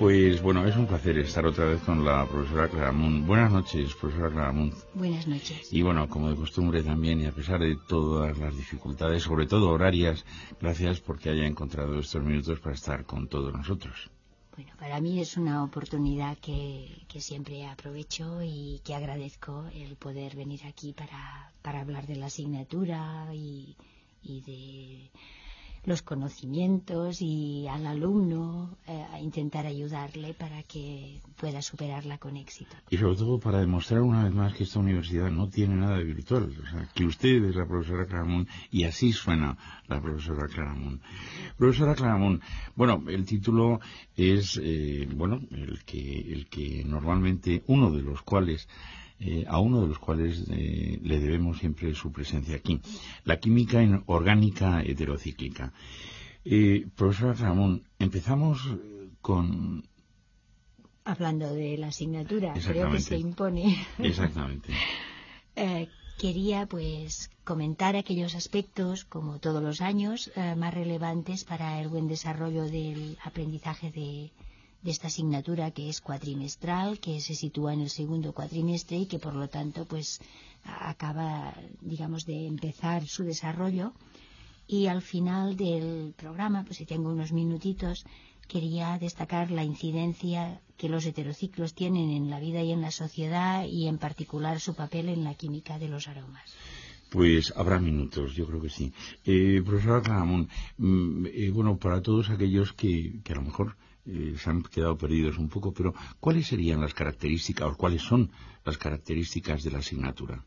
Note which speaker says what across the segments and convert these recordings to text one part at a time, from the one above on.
Speaker 1: Pues bueno, es un placer estar otra vez con la profesora Claramunt. Buenas noches, profesora Claramunt.
Speaker 2: Buenas noches.
Speaker 1: Y bueno, como de costumbre también, y a pesar de todas las dificultades, sobre todo horarias, gracias porque haya encontrado estos minutos para estar con todos nosotros.
Speaker 2: Bueno, para mí es una oportunidad que siempre aprovecho y que agradezco el poder venir aquí para hablar de la asignatura y de los conocimientos y al alumno a intentar ayudarle para que pueda superarla con éxito.
Speaker 1: Y sobre todo para demostrar una vez más que esta universidad no tiene nada de virtual, o sea, que usted es la profesora Claramunt y así suena la profesora Claramunt. Profesora Claramunt, bueno, el título es, el que normalmente a uno de los cuales le debemos siempre su presencia aquí, la química orgánica heterocíclica. Profesora Claramunt, empezamos con...
Speaker 2: Hablando de la asignatura, creo que se impone.
Speaker 1: Exactamente.
Speaker 2: Quería pues comentar aquellos aspectos, como todos los años, más relevantes para el buen desarrollo del aprendizaje de esta asignatura, que es cuatrimestral, que se sitúa en el segundo cuatrimestre y que por lo tanto pues acaba, digamos, de empezar su desarrollo. Y al final del programa, pues si tengo unos minutitos, quería destacar la incidencia que los heterociclos tienen en la vida y en la sociedad, y en particular su papel en la química de los aromas.
Speaker 1: Pues habrá minutos, yo creo que sí. Profesora Claramunt, para todos aquellos que a lo mejor se han quedado perdidos un poco, pero ¿cuáles serían las características o cuáles son las características de la asignatura?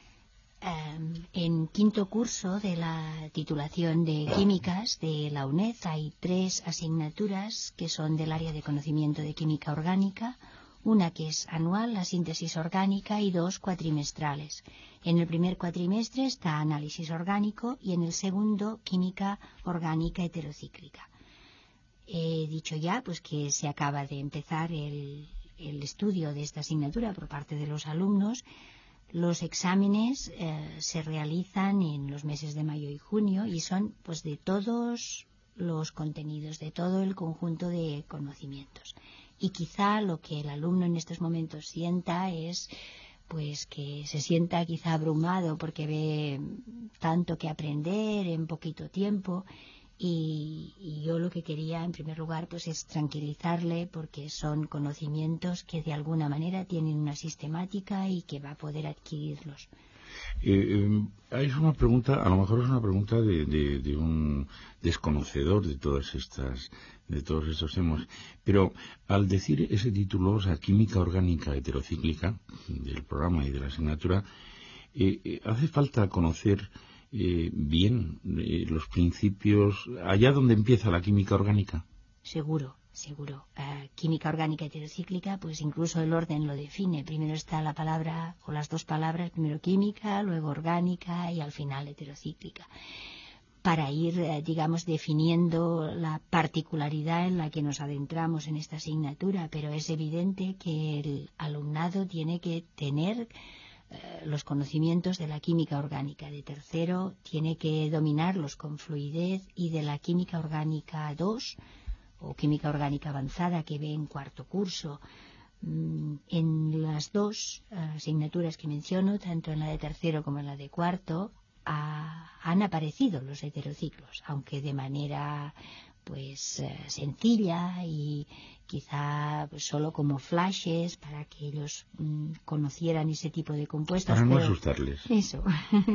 Speaker 2: En quinto curso de la titulación de químicas de la UNED hay 3 asignaturas que son del área de conocimiento de química orgánica, una que es anual, la síntesis orgánica, y 2 cuatrimestrales. En el primer cuatrimestre está análisis orgánico y en el segundo química orgánica heterocíclica. He dicho ya pues que se acaba de empezar el estudio de esta asignatura por parte de los alumnos. Los exámenes se realizan en los meses de mayo y junio y son pues de todos los contenidos, de todo el conjunto de conocimientos. Y quizá lo que el alumno en estos momentos sienta es pues que se sienta quizá abrumado porque ve tanto que aprender en poquito tiempo. Y yo lo que quería en primer lugar pues es tranquilizarle, porque son conocimientos que de alguna manera tienen una sistemática y que va a poder adquirirlos.
Speaker 1: Es una pregunta, a lo mejor es una pregunta de un desconocedor de todos estos temas, pero al decir ese título, o sea, química orgánica heterocíclica del programa y de la asignatura, hace falta conocer bien los principios, allá donde empieza la química orgánica.
Speaker 2: Seguro. Química orgánica heterocíclica, pues incluso el orden lo define. Primero está la palabra o las 2 palabras, primero química, luego orgánica y al final heterocíclica, para ir, definiendo la particularidad en la que nos adentramos en esta asignatura. Pero es evidente que el alumnado tiene que tener los conocimientos de la química orgánica de tercero, tiene que dominarlos con fluidez, y de la química orgánica 2 o química orgánica avanzada que ve en cuarto curso. En las 2 asignaturas que menciono, tanto en la de tercero como en la de cuarto, han aparecido los heterociclos, aunque de manera sencilla y quizá solo como flashes para que ellos conocieran ese tipo de compuestos.
Speaker 1: Para no asustarles.
Speaker 2: Eso.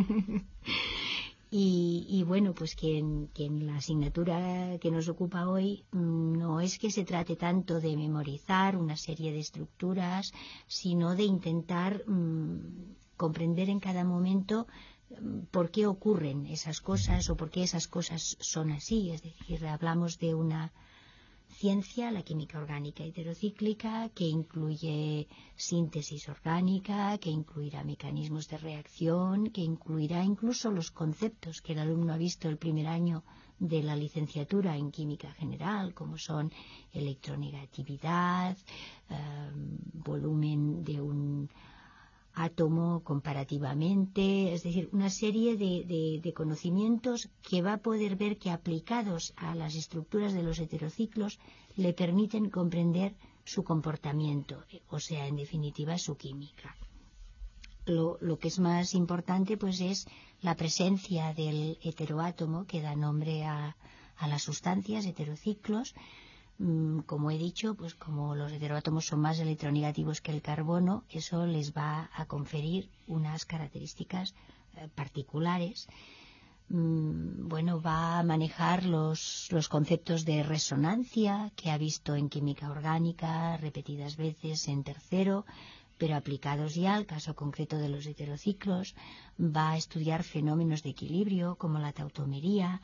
Speaker 2: Y bueno, pues que en la asignatura que nos ocupa hoy no es que se trate tanto de memorizar una serie de estructuras, sino de intentar comprender en cada momento por qué ocurren esas cosas o por qué esas cosas son así. Es decir, hablamos de una ciencia, la química orgánica heterocíclica, que incluye síntesis orgánica, que incluirá mecanismos de reacción, que incluirá incluso los conceptos que el alumno ha visto el primer año de la licenciatura en química general, como son electronegatividad, volumen de un átomo comparativamente, es decir, una serie de conocimientos que va a poder ver que aplicados a las estructuras de los heterociclos le permiten comprender su comportamiento, o sea, en definitiva, su química. Lo que es más importante pues es la presencia del heteroátomo que da nombre a las sustancias, heterociclos. Como he dicho, pues como los heteroátomos son más electronegativos que el carbono, eso les va a conferir unas características particulares. Va a manejar los conceptos de resonancia que ha visto en química orgánica repetidas veces en tercero, pero aplicados ya al caso concreto de los heterociclos. Va a estudiar fenómenos de equilibrio como la tautomería,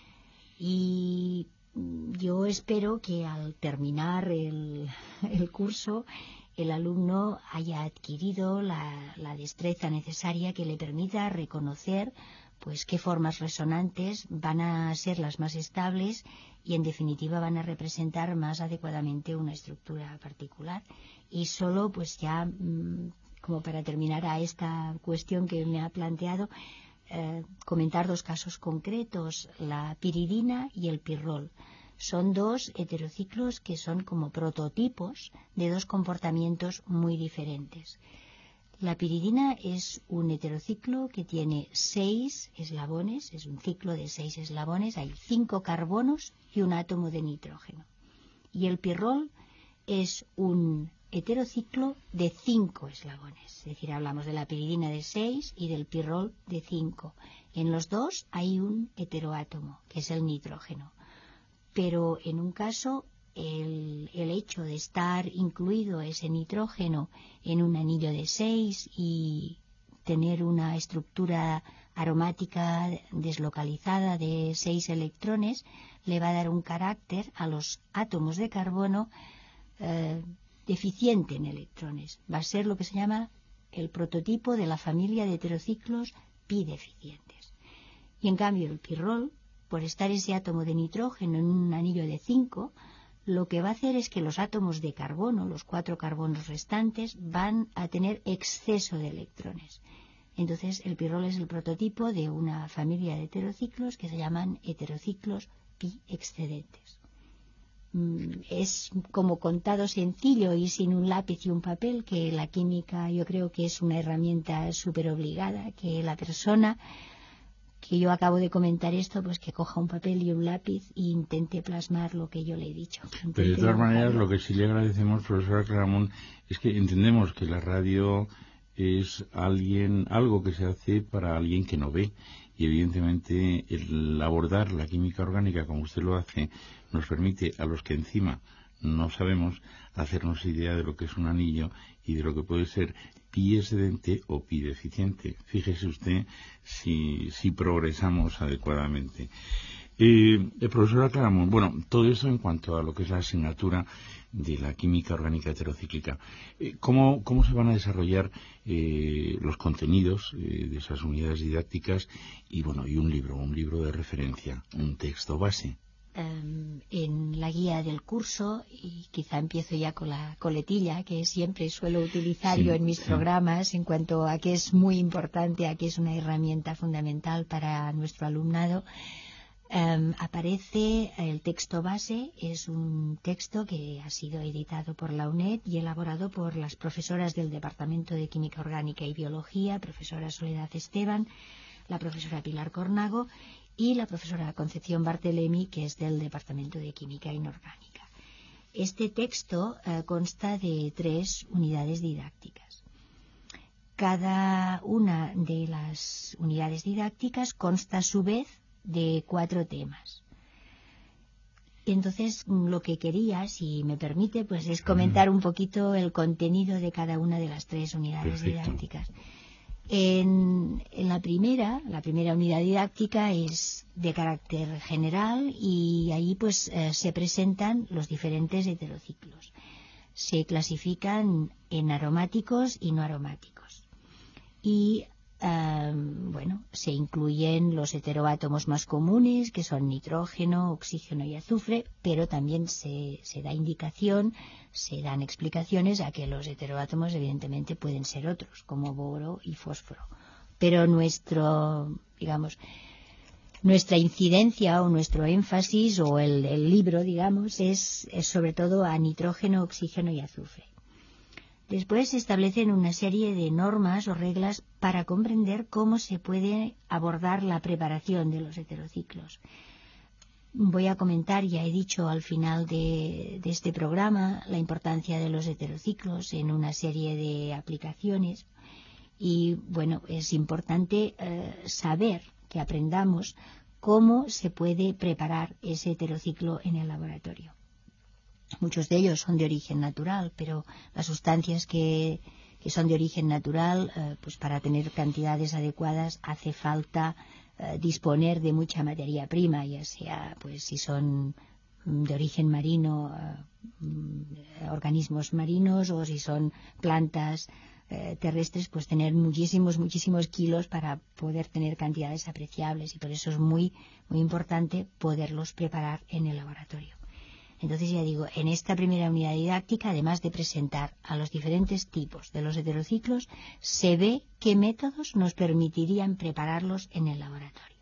Speaker 2: y yo espero que al terminar el curso el alumno haya adquirido la destreza necesaria que le permita reconocer pues qué formas resonantes van a ser las más estables y en definitiva van a representar más adecuadamente una estructura particular. Y solo pues ya como para terminar a esta cuestión que me ha planteado, comentar dos casos concretos, la piridina y el pirrol. Son dos heterociclos que son como prototipos de dos comportamientos muy diferentes. La piridina es un heterociclo que tiene 6 eslabones, es un ciclo de 6 eslabones, hay 5 carbonos y un átomo de nitrógeno. Y el pirrol es un heterociclo de 5 eslabones, es decir, hablamos de la piridina de 6 y del pirrol de 5. En los dos hay un heteroátomo, que es el nitrógeno. Pero en un caso el hecho de estar incluido ese nitrógeno en un anillo de 6 y tener una estructura aromática deslocalizada de 6 electrones le va a dar un carácter a los átomos de carbono deficiente en electrones. Va a ser lo que se llama el prototipo de la familia de heterociclos pi deficientes. Y en cambio el pirrol, por estar ese átomo de nitrógeno en un anillo de 5, lo que va a hacer es que los átomos de carbono, los 4 carbonos restantes, van a tener exceso de electrones. Entonces el pirrol es el prototipo de una familia de heterociclos que se llaman heterociclos pi excedentes. Es como contado sencillo y sin un lápiz y un papel, que la química yo creo que es una herramienta súper obligada, que la persona que yo acabo de comentar esto, pues que coja un papel y un lápiz e intente plasmar lo que yo le he dicho.
Speaker 1: Pero de todas maneras, lo que sí le agradecemos, profesora Claramunt, es que entendemos que la radio es algo que se hace para alguien que no ve. Y evidentemente el abordar la química orgánica como usted lo hace nos permite a los que encima no sabemos hacernos idea de lo que es un anillo y de lo que puede ser pi excedente o pi deficiente. Fíjese usted si progresamos adecuadamente. Profesora Claramunt, bueno, todo eso en cuanto a lo que es la asignatura de la química orgánica heterocíclica. ¿Cómo se van a desarrollar los contenidos de esas unidades didácticas y un libro de referencia, un texto base?
Speaker 2: En la guía del curso, y quizá empiezo ya con la coletilla que siempre suelo utilizar yo en mis programas en cuanto a que es muy importante, a que es una herramienta fundamental para nuestro alumnado, aparece el texto base. Es un texto que ha sido editado por la UNED y elaborado por las profesoras del Departamento de Química Orgánica y Biología, profesora Soledad Esteban, la profesora Pilar Cornago y la profesora Concepción Barthelemy, que es del Departamento de Química Inorgánica. Este texto consta de 3 unidades didácticas. Cada una de las unidades didácticas consta a su vez de 4 temas. Entonces, lo que quería, si me permite, pues es comentar un poquito el contenido de cada una de las 3 unidades didácticas. En la primera unidad didáctica es de carácter general y ahí pues se presentan los diferentes heterociclos. Se clasifican en aromáticos y no aromáticos. Y se incluyen los heteroátomos más comunes, que son nitrógeno, oxígeno y azufre, pero también se da indicación, se dan explicaciones a que los heteroátomos evidentemente pueden ser otros, como boro y fósforo. Pero nuestra incidencia o nuestro énfasis o el libro, digamos, es sobre todo a nitrógeno, oxígeno y azufre. Después se establecen una serie de normas o reglas para comprender cómo se puede abordar la preparación de los heterociclos. Voy a comentar, ya he dicho al final de este programa, la importancia de los heterociclos en una serie de aplicaciones. Y es importante saber, que aprendamos cómo se puede preparar ese heterociclo en el laboratorio. Muchos de ellos son de origen natural, pero las sustancias que son de origen natural, pues para tener cantidades adecuadas hace falta disponer de mucha materia prima, ya sea pues si son de origen marino, organismos marinos, o si son plantas terrestres, pues tener muchísimos kilos para poder tener cantidades apreciables, y por eso es muy importante poderlos preparar en el laboratorio. Entonces, ya digo, en esta primera unidad didáctica, además de presentar a los diferentes tipos de los heterociclos, se ve qué métodos nos permitirían prepararlos en el laboratorio.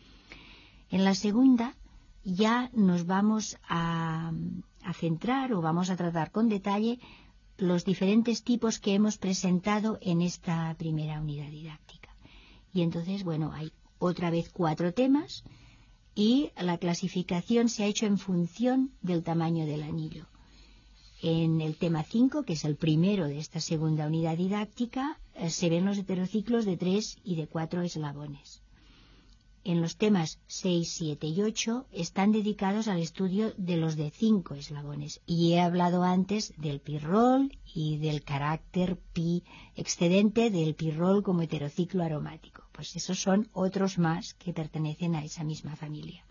Speaker 2: En la segunda ya nos vamos a centrar o vamos a tratar con detalle los diferentes tipos que hemos presentado en esta primera unidad didáctica. Y entonces, hay otra vez 4 temas, y la clasificación se ha hecho en función del tamaño del anillo. En el tema 5, que es el primero de esta segunda unidad didáctica, se ven los heterociclos de 3 y de 4 eslabones. En los temas 6, 7 y 8 están dedicados al estudio de los de 5 eslabones. Y he hablado antes del pirrol y del carácter pi excedente del pirrol como heterociclo aromático. Pues esos son otros más que pertenecen a esa misma familia.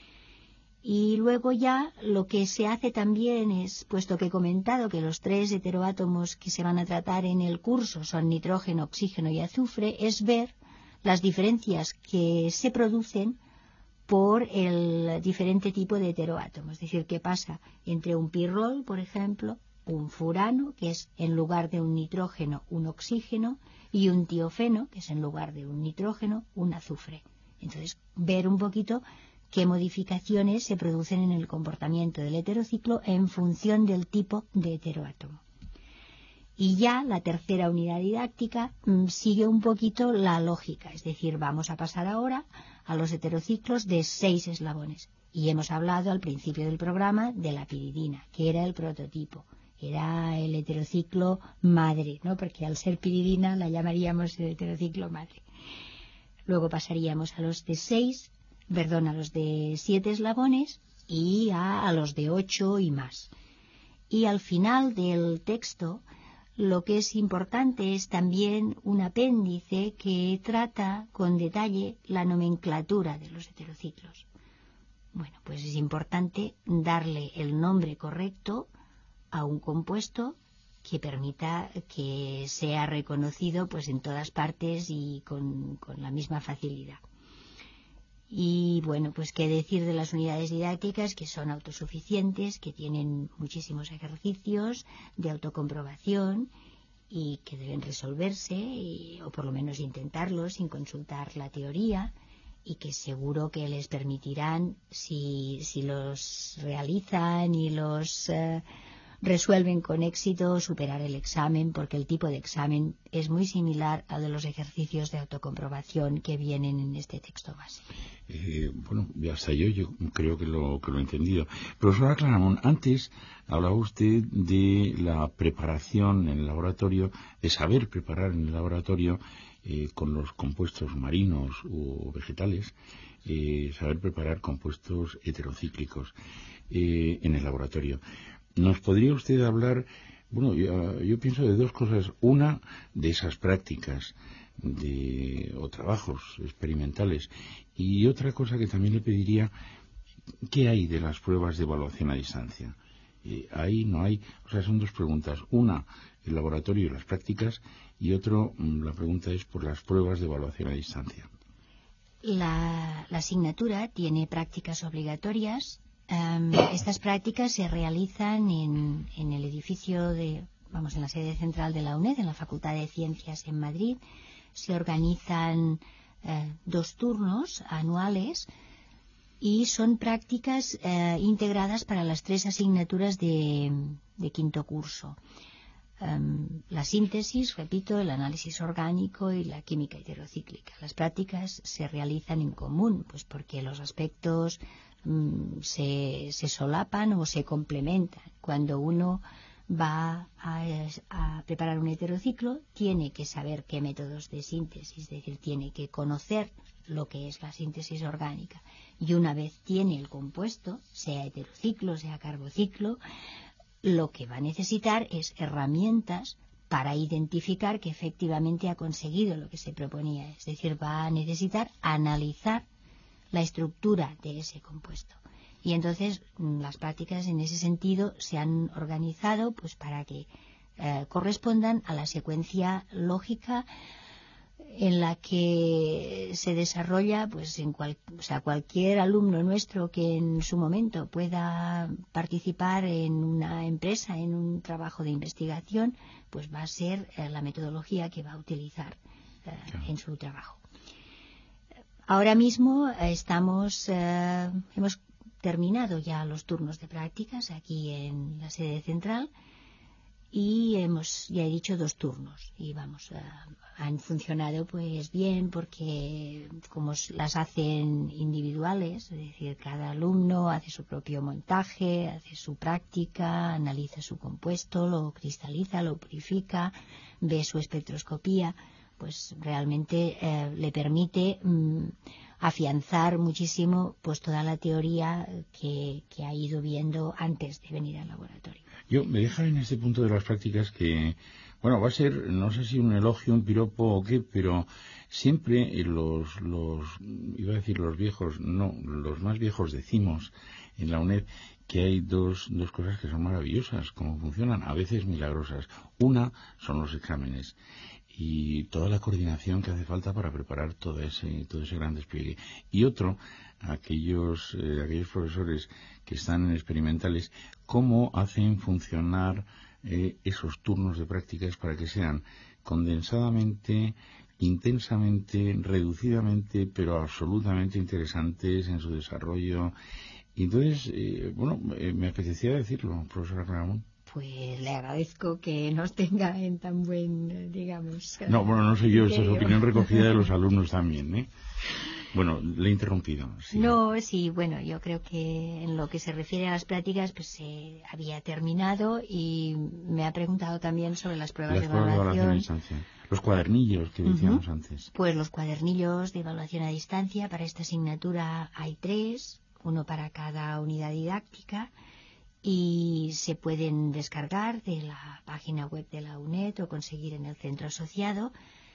Speaker 2: Y luego ya lo que se hace también es, puesto que he comentado que los 3 heteroátomos que se van a tratar en el curso son nitrógeno, oxígeno y azufre, es ver las diferencias que se producen por el diferente tipo de heteroátomo. Es decir, qué pasa entre un pirrol, por ejemplo, un furano, que es en lugar de un nitrógeno un oxígeno, y un tiofeno, que es en lugar de un nitrógeno un azufre. Entonces, ver un poquito qué modificaciones se producen en el comportamiento del heterociclo en función del tipo de heteroátomo. Y ya la tercera unidad didáctica sigue un poquito la lógica, es decir, vamos a pasar ahora a los heterociclos de 6 eslabones. Y hemos hablado al principio del programa de la piridina, que era el prototipo, era el heterociclo madre, ¿no? Porque al ser piridina la llamaríamos el heterociclo madre. Luego pasaríamos a los de 7 eslabones y a los de 8 y más. Y al final del texto, lo que es importante es también un apéndice que trata con detalle la nomenclatura de los heterociclos. Pues es importante darle el nombre correcto a un compuesto que permita que sea reconocido pues en todas partes y con la misma facilidad. Y pues qué decir de las unidades didácticas, que son autosuficientes, que tienen muchísimos ejercicios de autocomprobación y que deben resolverse, o por lo menos intentarlo sin consultar la teoría, y que seguro que les permitirán, si los realizan y los resuelven con éxito, superar el examen, porque el tipo de examen es muy similar al de los ejercicios de autocomprobación que vienen en este texto base.
Speaker 1: Hasta yo creo que lo he entendido. Profesora Claramunt, antes hablaba usted de la preparación en el laboratorio, de saber preparar en el laboratorio con los compuestos marinos o vegetales, saber preparar compuestos heterocíclicos en el laboratorio. ¿Nos podría usted hablar, yo pienso de 2 cosas, una de esas prácticas o trabajos experimentales, y otra cosa que también le pediría, ¿qué hay de las pruebas de evaluación a distancia? ¿Hay, no hay? O sea, son 2 preguntas. Una, el laboratorio y las prácticas, y otro, la pregunta es por las pruebas de evaluación a distancia.
Speaker 2: La asignatura tiene prácticas obligatorias. Estas prácticas se realizan en el edificio en la sede central de la UNED, en la Facultad de Ciencias en Madrid. Se organizan 2 turnos anuales y son prácticas integradas para las 3 asignaturas de quinto curso. La síntesis, repito, el análisis orgánico y la química heterocíclica. Las prácticas se realizan en común, pues porque los aspectos se solapan o se complementan. Cuando uno va a preparar un heterociclo, tiene que saber qué métodos de síntesis, es decir, tiene que conocer lo que es la síntesis orgánica. Y una vez tiene el compuesto, sea heterociclo, sea carbociclo, lo que va a necesitar es herramientas para identificar que efectivamente ha conseguido lo que se proponía. Es decir, va a necesitar analizar la estructura de ese compuesto. Y entonces las prácticas en ese sentido se han organizado pues para que correspondan a la secuencia lógica en la que se desarrolla, pues cualquier alumno nuestro que en su momento pueda participar en una empresa, en un trabajo de investigación, pues va a ser la metodología que va a utilizar en su trabajo. Ahora mismo hemos terminado ya los turnos de prácticas aquí en la sede central. Y ya he dicho 2 turnos y han funcionado pues bien porque como las hacen individuales, es decir, cada alumno hace su propio montaje, hace su práctica, analiza su compuesto, lo cristaliza, lo purifica, ve su espectroscopía, pues realmente le permite afianzar muchísimo pues toda la teoría que ha ido viendo antes de venir al laboratorio.
Speaker 1: Me deja en este punto de las prácticas que, va a ser, no sé si un elogio, un piropo o qué, pero siempre iba a decir los viejos, no, los más viejos decimos en la UNED que hay dos cosas que son maravillosas, como funcionan, a veces milagrosas. Una son los exámenes y toda la coordinación que hace falta para preparar todo ese gran despliegue. Y otro, aquellos profesores que están en experimentales, cómo hacen funcionar esos turnos de prácticas para que sean condensadamente, intensamente, reducidamente, pero absolutamente interesantes en su desarrollo. Y entonces, me apetecía decirlo, profesora Ramón.
Speaker 2: Pues le agradezco que nos tenga en tan buen, digamos...
Speaker 1: No sé yo, esa es opinión recogida de los alumnos también, ¿eh? Bueno, le he interrumpido. Sí.
Speaker 2: No, sí, yo creo que en lo que se refiere a las prácticas, pues se había terminado y me ha preguntado también sobre las pruebas de evaluación
Speaker 1: a distancia. Los cuadernillos que decíamos antes.
Speaker 2: Pues los cuadernillos de evaluación a distancia, para esta asignatura hay 3, uno para cada unidad didáctica, y se pueden descargar de la página web de la UNED o conseguir en el centro asociado.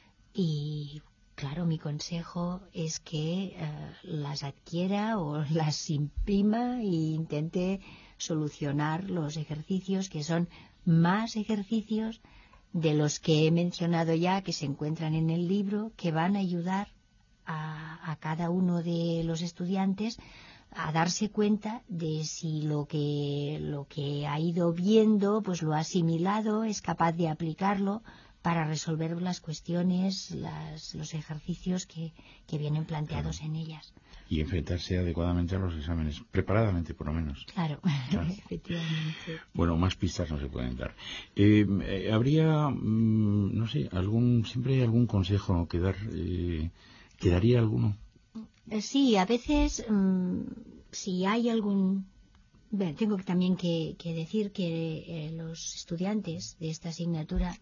Speaker 2: Y claro, mi consejo es que las adquiera o las imprima e intente solucionar los ejercicios, que son más ejercicios de los que he mencionado ya, que se encuentran en el libro, que van a ayudar a cada uno de los estudiantes a darse cuenta de si lo que ha ido viendo pues lo ha asimilado, es capaz de aplicarlo para resolver las cuestiones, los ejercicios que vienen planteados en ellas.
Speaker 1: Y enfrentarse adecuadamente a los exámenes, preparadamente por lo menos.
Speaker 2: Claro. Efectivamente.
Speaker 1: Bueno, más pistas no se pueden dar. Habría, no sé, siempre hay algún consejo que dar, ¿quedaría alguno?
Speaker 2: Sí, a veces, si hay algún... Bueno, tengo también que decir que los estudiantes de esta asignatura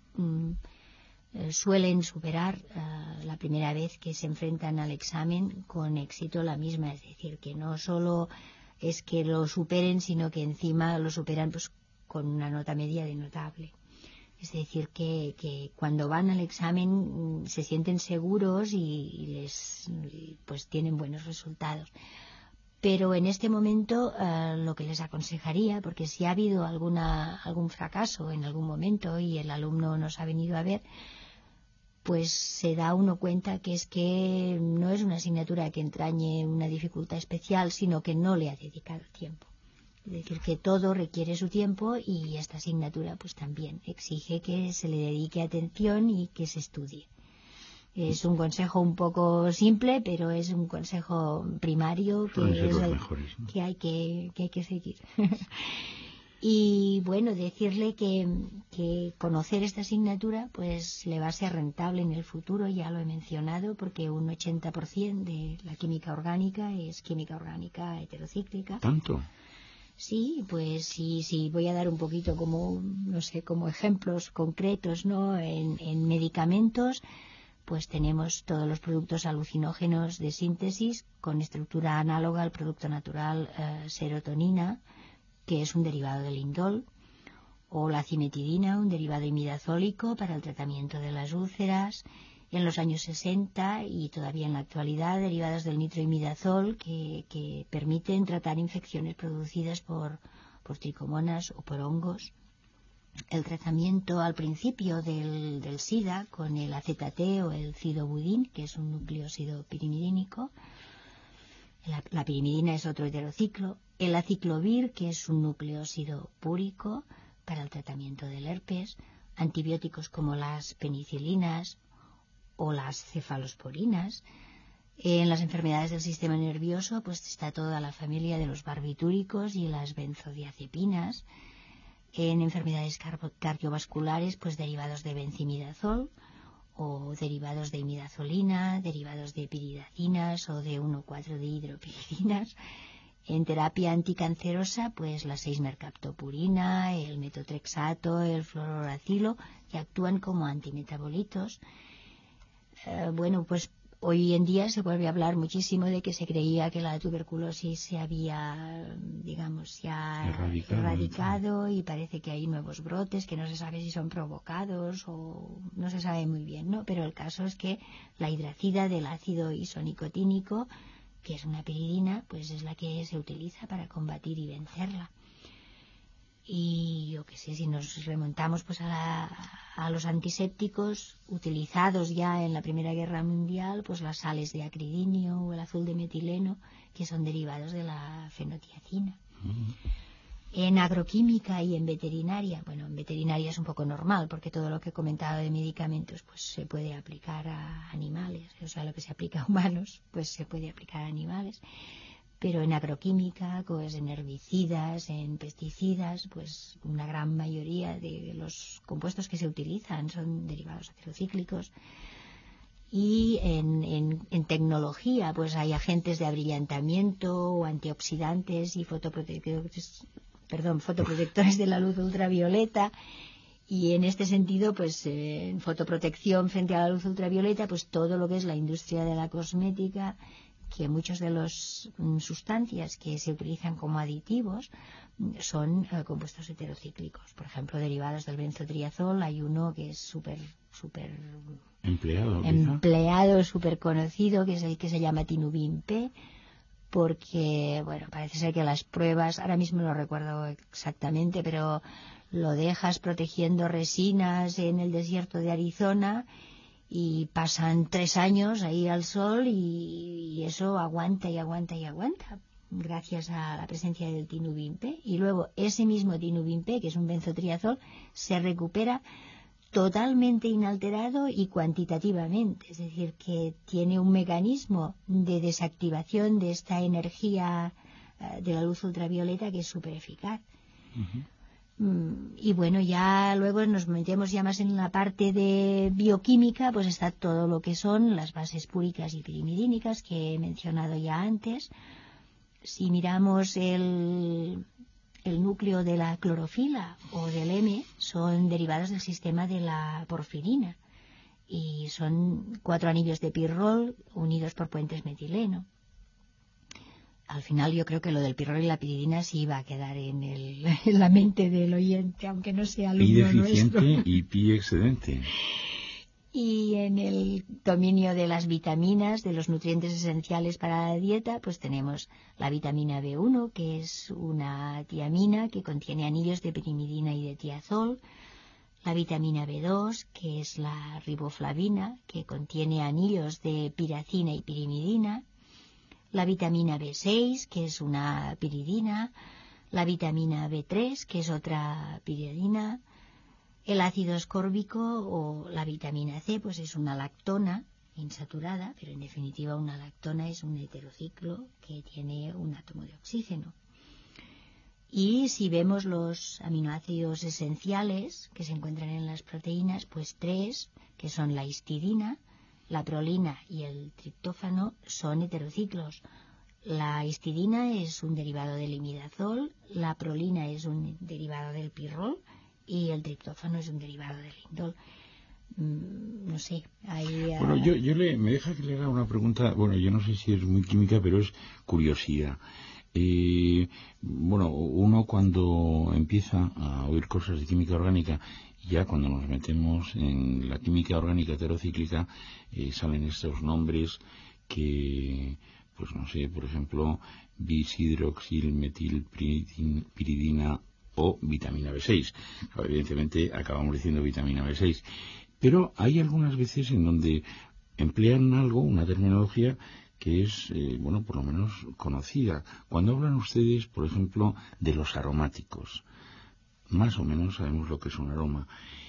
Speaker 2: suelen superar la primera vez que se enfrentan al examen con éxito la misma. Es decir, que no solo es que lo superen, sino que encima lo superan pues con una nota media de notable. Es decir, que cuando van al examen se sienten seguros y pues tienen buenos resultados. Pero en este momento lo que les aconsejaría, porque si ha habido algún fracaso en algún momento y el alumno nos ha venido a ver, pues se da uno cuenta que es que no es una asignatura que entrañe una dificultad especial, sino que no le ha dedicado tiempo. Es decir, que todo requiere su tiempo y esta asignatura pues también exige que se le dedique atención y que se estudie. Es un consejo un poco simple, pero es un consejo primario que, es
Speaker 1: mejores, ¿no?
Speaker 2: que hay que seguir. Y bueno, decirle que conocer esta asignatura pues le va a ser rentable en el futuro, ya lo he mencionado, porque un 80% de la química orgánica es química orgánica heterocíclica.
Speaker 1: ¿Tanto?
Speaker 2: Sí, pues sí, voy a dar un poquito como, no sé, como ejemplos concretos, ¿no? En medicamentos, pues tenemos todos los productos alucinógenos de síntesis con estructura análoga al producto natural serotonina, que es un derivado del indol, o la cimetidina, un derivado imidazólico para el tratamiento de las úlceras. En los años 60 y todavía en la actualidad, derivados del nitroimidazol que permiten tratar infecciones producidas por tricomonas o por hongos. El tratamiento al principio del SIDA con el AZT o el cidobudin, que es un nucleósido pirimidínico. La pirimidina es otro heterociclo. El aciclovir, que es un nucleósido púrico para el tratamiento del herpes. Antibióticos como las penicilinas o las cefalosporinas. En las enfermedades del sistema nervioso pues está toda la familia de los barbitúricos y las benzodiazepinas. En enfermedades cardiovasculares, pues derivados de benzimidazol o derivados de imidazolina, derivados de piridacinas o de 1,4-dihidropiridinas. En terapia anticancerosa, pues la 6-mercaptopurina, el metotrexato, el fluorouracilo, que actúan como antimetabolitos. Bueno, pues hoy en día se vuelve a hablar muchísimo de que se creía que la tuberculosis se había, digamos, ya erradicado y parece que hay nuevos brotes que no se sabe si son provocados o no se sabe muy bien, ¿no? Pero el caso es que la hidracida del ácido isonicotínico, que es una piridina, pues es la que se utiliza para combatir y vencerla. Y yo qué sé, si nos remontamos pues a los antisépticos utilizados ya en la Primera Guerra Mundial, pues las sales de acridinio o el azul de metileno, que son derivados de la fenotiacina. En agroquímica y en veterinaria, bueno, en veterinaria es un poco normal, porque todo lo que he comentado de medicamentos pues se puede aplicar a animales, o sea, lo que se aplica a humanos, pues se puede aplicar a animales. Pero en agroquímica, pues en herbicidas, en pesticidas, pues una gran mayoría de los compuestos que se utilizan son derivados heterocíclicos. Y en tecnología, pues hay agentes de abrillantamiento o antioxidantes y fotoprotectores de la luz ultravioleta. Y en este sentido, pues en fotoprotección frente a la luz ultravioleta, pues todo lo que es la industria de la cosmética, que muchos de las sustancias que se utilizan como aditivos son compuestos heterocíclicos. Por ejemplo, derivados del benzotriazol, hay uno que es súper empleado, súper conocido, que es el que se llama Tinubin P, porque, bueno, parece ser que las pruebas, ahora mismo no recuerdo exactamente, pero lo dejas protegiendo resinas en el desierto de Arizona y pasan 3 años ahí al sol y eso aguanta y aguanta y aguanta gracias a la presencia del Tinubin P. Y luego ese mismo Tinubin P, que es un benzotriazol, se recupera totalmente inalterado y cuantitativamente, es decir, que tiene un mecanismo de desactivación de esta energía de la luz ultravioleta que es súper eficaz. Y bueno, ya luego nos metemos ya más en la parte de bioquímica, pues está todo lo que son las bases púricas y pirimidínicas que he mencionado ya antes. Si miramos el núcleo de la clorofila o del M, son derivados del sistema de la porfirina y son 4 anillos de pirrol unidos por puentes metileno. Al final yo creo que lo del pirrol y la piridina sí va a quedar en la mente del oyente, aunque no sea alumno nuestro.
Speaker 1: Pi deficiente y pi excedente.
Speaker 2: Y en el dominio de las vitaminas, de los nutrientes esenciales para la dieta, pues tenemos la vitamina B1, que es una tiamina que contiene anillos de pirimidina y de tiazol. La vitamina B2, que es la riboflavina, que contiene anillos de piracina y pirimidina. La vitamina B6, que es una piridina. La vitamina B3, que es otra piridina. El ácido ascórbico o la vitamina C, pues es una lactona insaturada, pero en definitiva una lactona es un heterociclo que tiene un átomo de oxígeno. Y si vemos los aminoácidos esenciales que se encuentran en las proteínas, pues 3, que son la histidina, la prolina y el triptófano, son heterociclos. La histidina es un derivado del imidazol, la prolina es un derivado del pirrol, y el triptófano es un derivado del indol. No sé, ahí...
Speaker 1: Bueno, me deja que le haga una pregunta, bueno, yo no sé si es muy química, pero es curiosidad. Bueno, uno cuando empieza a oír cosas de química orgánica, ya cuando nos metemos en la química orgánica heterocíclica, salen estos nombres que, pues no sé, por ejemplo, bis-hidroxilmetilpiridina o vitamina B6. Evidentemente acabamos diciendo vitamina B6. Pero hay algunas veces en donde emplean algo, una terminología que es, bueno, por lo menos conocida. Cuando hablan ustedes, por ejemplo, de los aromáticos, más o menos sabemos lo que es un aroma.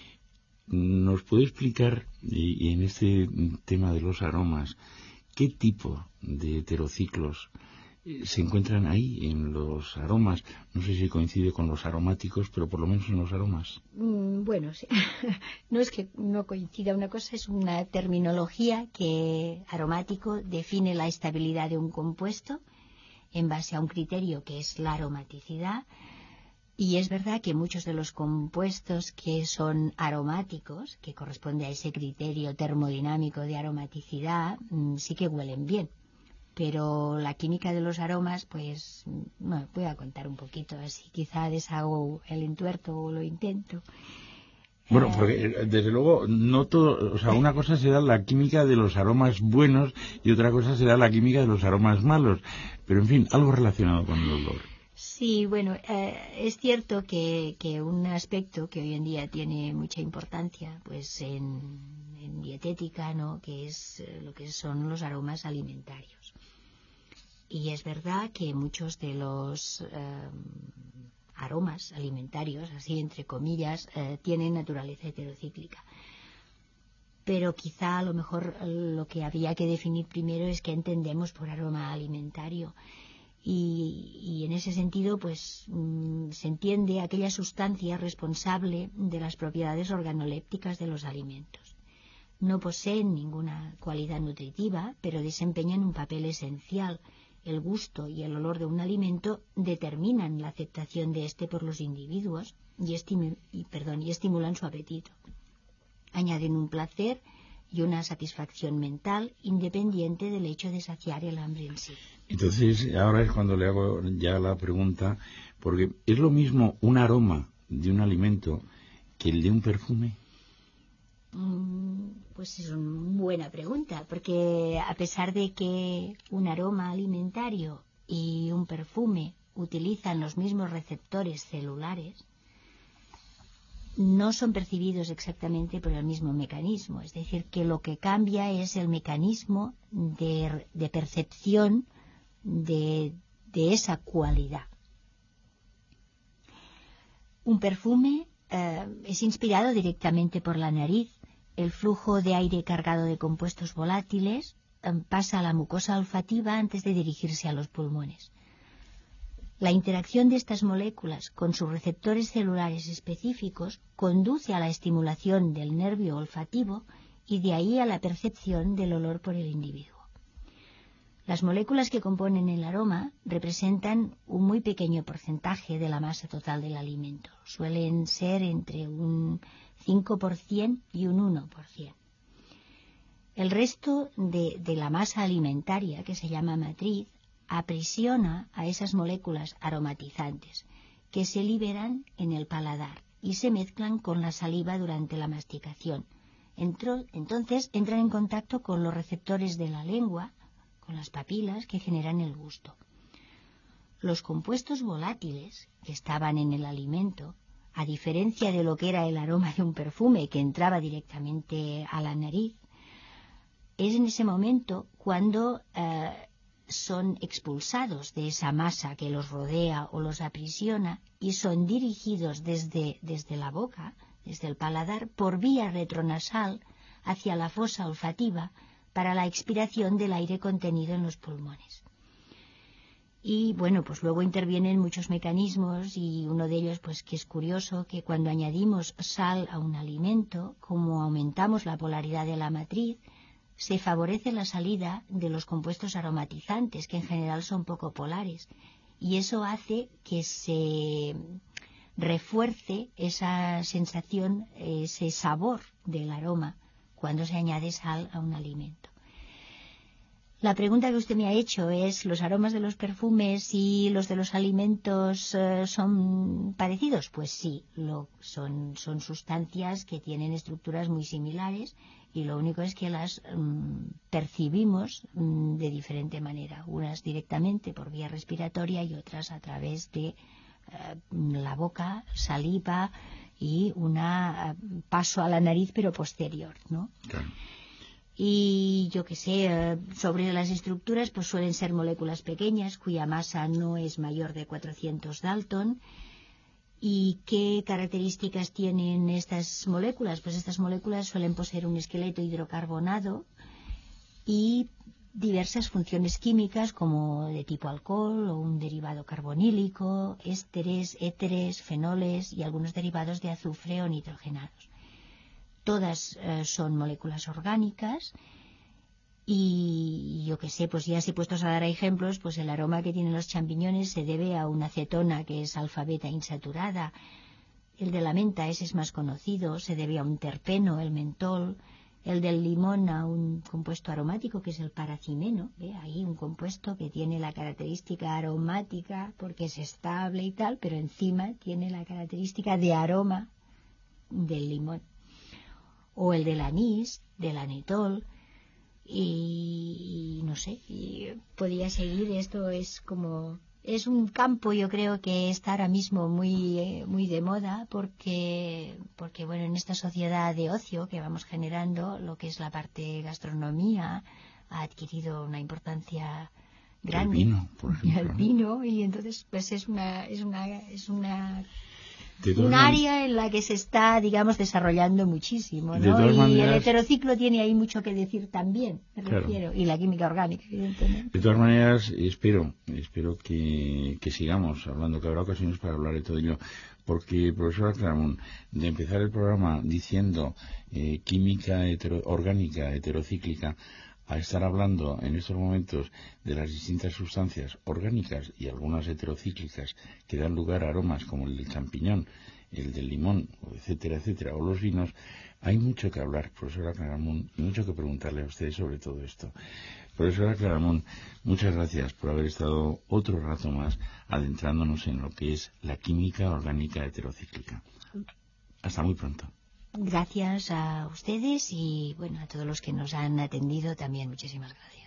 Speaker 1: ¿Nos puede explicar, y en este tema de los aromas, qué tipo de heterociclos se encuentran ahí en los aromas? No sé si coincide con los aromáticos, pero por lo menos en los aromas.
Speaker 2: Bueno, sí. No es que no coincida, una cosa es una terminología que aromático define la estabilidad de un compuesto en base a un criterio que es la aromaticidad, y es verdad que muchos de los compuestos que son aromáticos, que corresponde a ese criterio termodinámico de aromaticidad, sí que huelen bien. Pero la química de los aromas, pues, bueno, voy a contar un poquito, así quizá deshago el entuerto o lo intento.
Speaker 1: Bueno, porque desde luego no todo, o sea, una cosa será la química de los aromas buenos y otra cosa será la química de los aromas malos, pero en fin, algo relacionado con el olor.
Speaker 2: Sí, bueno, es cierto que un aspecto que hoy en día tiene mucha importancia, pues en dietética, ¿no?, que es lo que son los aromas alimentarios. Y es verdad que muchos de los aromas alimentarios, así entre comillas, tienen naturaleza heterocíclica. Pero quizá a lo mejor lo que habría que definir primero es qué entendemos por aroma alimentario. Y en ese sentido, pues se entiende aquella sustancia responsable de las propiedades organolépticas de los alimentos. No poseen ninguna cualidad nutritiva, pero desempeñan un papel esencial. El gusto y el olor de un alimento determinan la aceptación de éste por los individuos y estimulan su apetito. Añaden un placer y una satisfacción mental independiente del hecho de saciar el hambre en sí.
Speaker 1: Entonces, ahora es cuando le hago ya la pregunta, porque ¿es lo mismo un aroma de un alimento que el de un perfume?
Speaker 2: Pues es una buena pregunta, porque a pesar de que un aroma alimentario y un perfume utilizan los mismos receptores celulares, no son percibidos exactamente por el mismo mecanismo. Es decir, que lo que cambia es el mecanismo de percepción de esa cualidad. Un perfume es inspirado directamente por la nariz. El flujo de aire cargado de compuestos volátiles pasa a la mucosa olfativa antes de dirigirse a los pulmones. La interacción de estas moléculas con sus receptores celulares específicos conduce a la estimulación del nervio olfativo y de ahí a la percepción del olor por el individuo. Las moléculas que componen el aroma representan un muy pequeño porcentaje de la masa total del alimento. Suelen ser entre un 5% y un 1%. El resto de la masa alimentaria, que se llama matriz, aprisiona a esas moléculas aromatizantes que se liberan en el paladar y se mezclan con la saliva durante la masticación Entonces entran en contacto con los receptores de la lengua, con las papilas que generan el gusto. Los compuestos volátiles que estaban en el alimento, a diferencia de lo que era el aroma de un perfume que entraba directamente a la nariz, es en ese momento cuando son expulsados de esa masa que los rodea o los aprisiona y son dirigidos desde la boca, desde el paladar, por vía retronasal hacia la fosa olfativa para la expiración del aire contenido en los pulmones. Y bueno, pues luego intervienen muchos mecanismos y uno de ellos, pues que es curioso, que cuando añadimos sal a un alimento, como aumentamos la polaridad de la matriz, se favorece la salida de los compuestos aromatizantes, que en general son poco polares, y eso hace que se refuerce esa sensación, ese sabor del aroma cuando se añade sal a un alimento. La pregunta que usted me ha hecho es, ¿los aromas de los perfumes y los de los alimentos son parecidos? Pues sí, son sustancias que tienen estructuras muy similares y lo único es que las percibimos de diferente manera, unas directamente por vía respiratoria y otras a través de la boca, saliva y un paso a la nariz pero posterior, ¿no?
Speaker 1: Claro.
Speaker 2: Y yo qué sé, sobre las estructuras pues suelen ser moléculas pequeñas cuya masa no es mayor de 400 Dalton. ¿Y qué características tienen estas moléculas? Pues estas moléculas suelen poseer un esqueleto hidrocarbonado y diversas funciones químicas como de tipo alcohol o un derivado carbonílico, ésteres, éteres, fenoles y algunos derivados de azufre o nitrogenados. Todas son moléculas orgánicas y yo qué sé, pues ya si puestos a dar ejemplos, pues el aroma que tienen los champiñones se debe a una acetona que es alfa-beta insaturada. El de la menta, ese es más conocido, se debe a un terpeno, el mentol. El del limón a un compuesto aromático que es el paracimeno. Ahí un compuesto que tiene la característica aromática porque es estable y tal, pero encima tiene la característica de aroma del limón. O el del anís, del anetol, y no sé, y podría seguir. Esto es un campo, yo creo que está ahora mismo muy de moda porque bueno, en esta sociedad de ocio que vamos generando, lo que es la parte gastronomía ha adquirido una importancia grande.
Speaker 1: El vino, por ejemplo.
Speaker 2: El vino, y entonces pues es un área en la que se está, digamos, desarrollando muchísimo, ¿no? Y el heterociclo tiene ahí mucho que decir también, me refiero, y la química orgánica, evidentemente.
Speaker 1: De todas maneras, espero que sigamos hablando, que habrá ocasiones para hablar de todo ello, porque, profesora Claramunt, de empezar el programa diciendo química orgánica heterocíclica, a estar hablando en estos momentos de las distintas sustancias orgánicas y algunas heterocíclicas que dan lugar a aromas como el del champiñón, el del limón, etcétera, etcétera, o los vinos, hay mucho que hablar, profesora Claramunt, y mucho que preguntarle a usted sobre todo esto. Profesora Claramunt, muchas gracias por haber estado otro rato más adentrándonos en lo que es la química orgánica heterocíclica. Hasta muy pronto.
Speaker 2: Gracias a ustedes y bueno, a todos los que nos han atendido también muchísimas gracias.